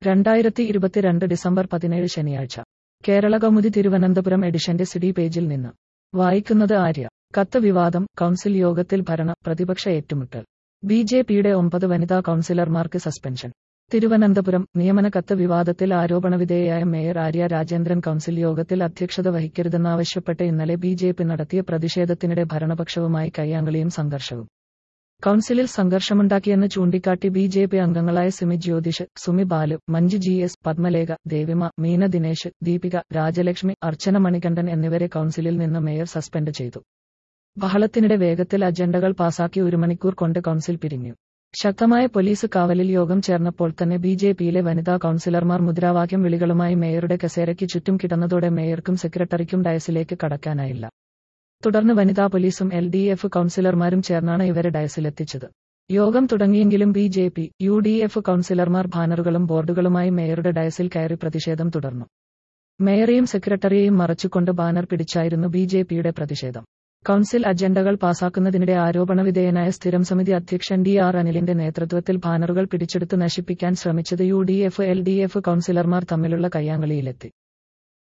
2022 December 17 ശനിയാഴ്ച. കേരളകൗമുദി തിരുവനന്തപുരം എഡിഷന്റെ CD പേജിൽ നിന്ന് വായിക്കുന്നത് ആര്യ. കത്ത് വിവാദം, കൗൺസിൽ യോഗത്തിൽ ഭരണ പ്രതിപക്ഷ ഏറ്റുമുട്ടൽ. ബി.ജെ.പിയുടെ 9 വനിതാ കൗൺസിലർമാർക്ക് സസ്പെൻഷൻ. തിരുവനന്തപുരം. നിയമന കത്ത് വിവാദത്തിൽ ആരോപണവിധേയയായ മേയർ ആര്യ രാജേന്ദ്രൻ കൗൺസിൽ യോഗത്തിൽ അധ്യക്ഷത വഹിക്കരുതെന്നാവശ്യപ്പെട്ട് ഇന്നലെ ബി.ജെ.പി നടത്തിയ പ്രതിഷേധത്തിനിടെ ഭരണപക്ഷവുമായി കയ്യാങ്കളിയും സംഘർഷവും. കൗൺസിലിൽ സംഘർഷമുണ്ടാക്കിയെന്ന് ചൂണ്ടിക്കാട്ടി ബി.ജെ.പി അംഗങ്ങളായ സിമി ജ്യോതിഷ്, സുമി ബാലു, മഞ്ജു ജി.എസ്., പത്മലേഖ, ദേവിമ, മീന ദിനേശ്, ദീപിക, രാജലക്ഷ്മി, അർച്ചന മണികണ്ഠൻ എന്നിവരെ കൗൺസിലിൽ നിന്ന് മേയർ സസ്പെൻഡ് ചെയ്തു. ബഹളത്തിനിടെ വേഗത്തിൽ അജണ്ടകൾ പാസാക്കി 1 മണിക്കൂർ കൊണ്ട് കൗൺസിൽ പിരിഞ്ഞു. ശക്തമായ പോലീസ് കാവലിൽ യോഗം ചേർന്നപ്പോൾ തന്നെ ബി.ജെ.പിയിലെ വനിതാ കൗൺസിലർമാർ മുദ്രാവാക്യം വിളികളുമായി മേയറുടെ കസേരയ്ക്ക് ചുറ്റും കിടന്നതോടെ മേയർക്കും സെക്രട്ടറിക്കും ഡയസിലേക്ക് കടക്കാനായില്ല. തുടർന്ന് വനിതാ പോലീസും എൽ.ഡി.എഫ് കൗൺസിലർമാരും ചേർന്നാണ് ഇവരെ ഡയസിലെത്തിച്ചത്. യോഗം തുടങ്ങിയെങ്കിലും ബി.ജെ.പി, യു.ഡി.എഫ് കൗൺസിലർമാർ ബാനറുകളും ബോർഡുകളുമായി മേയറുടെ ഡയസിൽ കയറി പ്രതിഷേധം തുടർന്നു. മേയറെയും സെക്രട്ടറിയെയും മറച്ചുകൊണ്ട് ബാനർ പിടിച്ചായിരുന്നു ബി.ജെ.പിയുടെ പ്രതിഷേധം. കൗൺസിൽ അജണ്ടകൾ പാസാക്കുന്നതിനിടെ ആരോപണവിധേയനായ സ്ഥിരം സമിതി അധ്യക്ഷൻ ടി.ആർ. അനിലിന്റെ നേതൃത്വത്തിൽ ബാനറുകൾ പിടിച്ചെടുത്ത് നശിപ്പിക്കാൻ ശ്രമിച്ചത് യു.ഡി.എഫ്, എൽ.ഡി.എഫ് കൗൺസിലർമാർ തമ്മിലുള്ള കയ്യാങ്കളിയിലെത്തി.